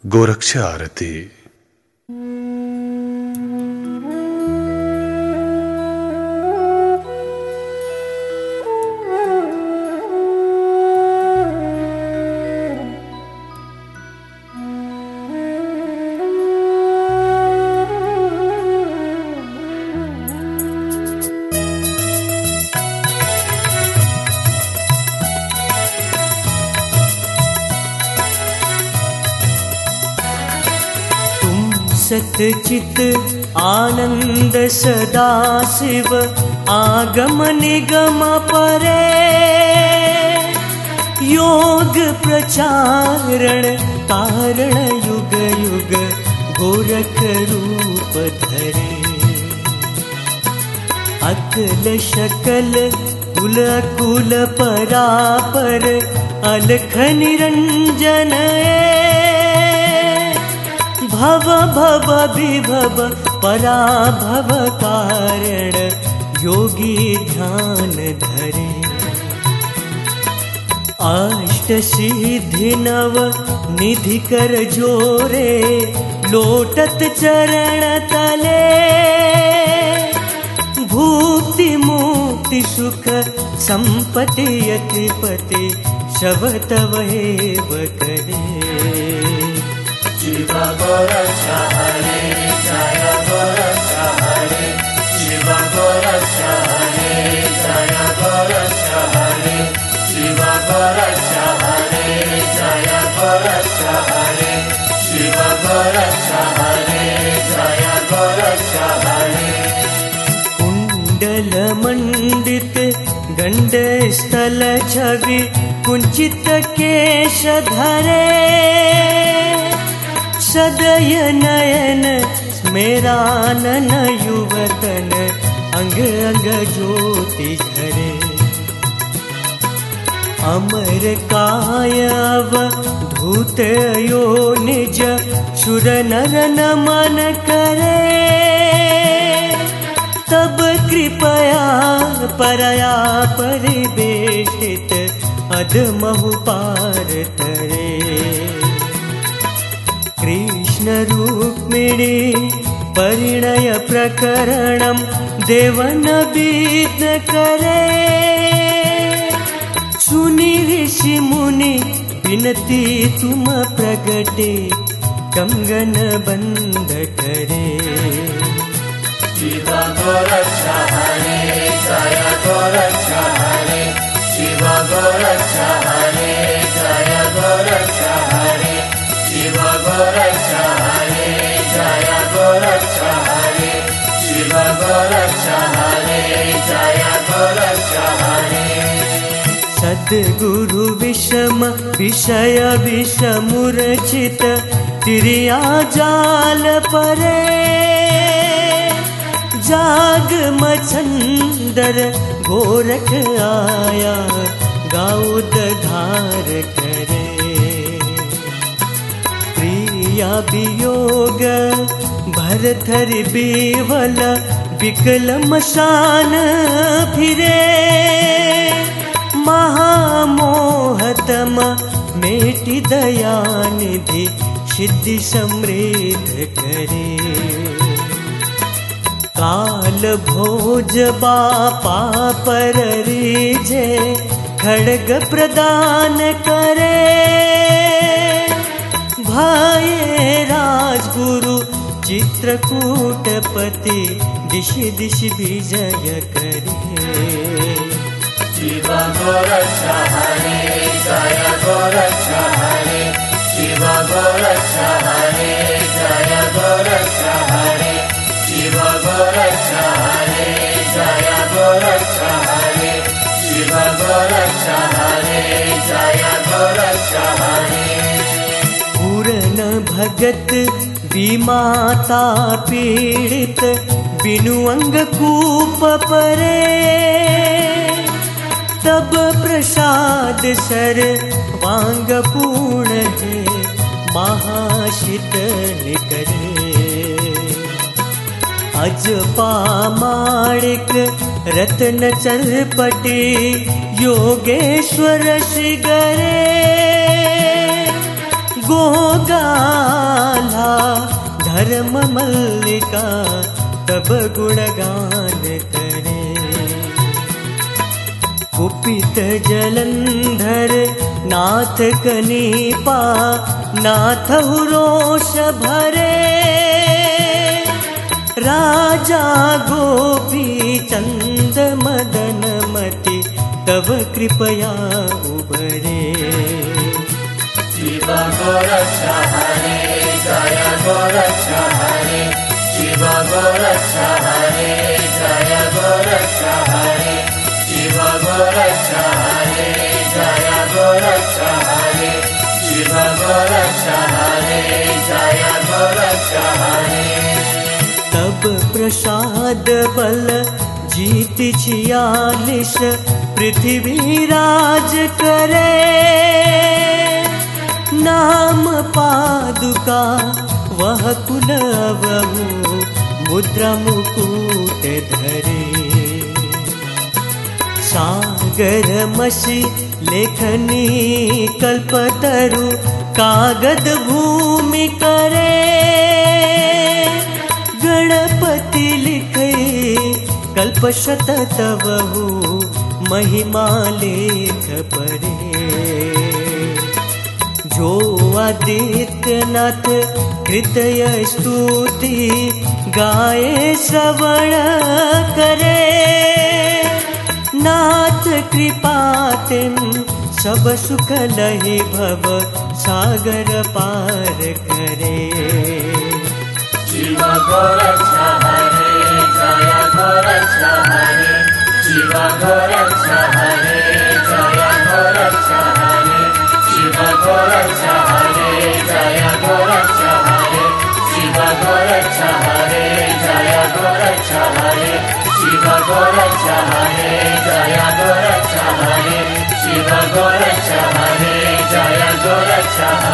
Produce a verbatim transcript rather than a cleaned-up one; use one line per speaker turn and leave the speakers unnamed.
गोरक्ष आरती।
सतचित आनंद सदा शिव आगम निगम परे, योग प्रचारण कारण युग युग गोरख रूप धरे। अकल शकल कुल कुल परापर अलख निरंजन, भव भव विभव पराभव कारण योगी ध्यान धरे। अष्ट सिद्धि नव निधि कर जोरे, लोटत चरण तले। भुक्ति मुक्ति सुख संपत्ति यतिपति शबत वहेव करे।
शिव गोरक्ष हरे जय गोरक्ष हरे, शिव गोरक्ष हरे जय गोरक्ष हरे, शिव गोरक्ष हरे जय गोरक्ष हरे, शिव गोरक्ष हरे जय गोरक्ष हरे।
कुंडल मंडित गंड स्थल छवि कुंचित केश धरे। सदय नयन स्मेरानन युवतन अंग अंग ज्योति झरे। अमर काय अवधूत यो निज सुर नर नमन करे। तब कृपया परया परिवेशित अधमहु पार तरे। कृष्ण रुक्मिणी परिणय प्रकरणम देवन विघ्न करे। सुनि ऋषि मुनि विनती तुम प्रगटे, कंगन बंद करे।
शिव गोरक्ष हरे जय गोरक्ष हरे, शिव गोरक्ष हरे जय गोरक्ष हरे, शिव गोरक्ष हरे जय गोरक्ष हरे, शिव गोरक्ष हरे जय गोरक्ष हरे।
सद्गुरु विषम विषय विषमूर्छित तिरिया जाल परे। जाग मछंदर गोरख आया, गाउद धार करे। प्रिया वियोग भरथर बेवल विकल मशान फिरे। महामोहतम मेटि दया निधि सिद्धि समृद्ध करे। काल भोज बापा पर रीजे खड्ग प्रदान करे। भाये राजगुरु चित्रकूटपति दिशि दिशि विजय करे।
शिव गोरक्ष हरे जय गोरक्ष हरे, शिव गोरक्ष हरे जय गोरक्ष हरे, शिव गोरक्ष हरे जय गोरक्ष हरे, शिव गोरक्ष हरे जय गोरक्ष हरे।
पूर्ण भगत विमाता पीड़ित बिनु अंग कूप परे। तब प्रसाद सर वांग पूर्ण है, महाशीतल करे। अजपा माणिक रत्न चरपटी योगेश्वर श्री गरे। गोगा धर्म मल्लिका तब गुणगान करे। कुपित जलंधर नाथ कनीपा नाथ रोष भरे। राजा गोपी चंद मदन मति तब कृपया उबरे।
शिव गोरक्ष हरे जय गोरक्ष हरे। शिव गोरक्ष हरे जय गोरक्ष हरे। शिव गोरक्ष हरे जय गोरक्ष हरे। शिव गोरक्ष हरे जय गोरक्ष हरे।
तब प्रसाद बल जीत छियालिस पृथ्वी राज करे। नाम पादुका वह कुलवहु मुद्रा मुकुट धरे। सागर मसी लेखनी कल्पतरु कागद भूमि करे। गणपति लिखे कल्प शतत बहु महिमा लेख परे। जो आदित्यनाथ कृतय स्तुति गाये श्रवण करे। नाथ कृपा तिम सब सुख लहि भव सागर पार करे।
शिव गोरक्ष हरे जय गोरक्ष हरे। शिव गोरक्ष हरे जय गोरक्ष हरे। शिव गोरक्ष हरे जय गोरक्ष हरे। शिव गोरक्ष हरे जय गोरक्ष हरे। शिव गोरक्ष हरे जय गोरक्ष हरे। शिव गोरक्ष हरे जय गोरक्ष हरे।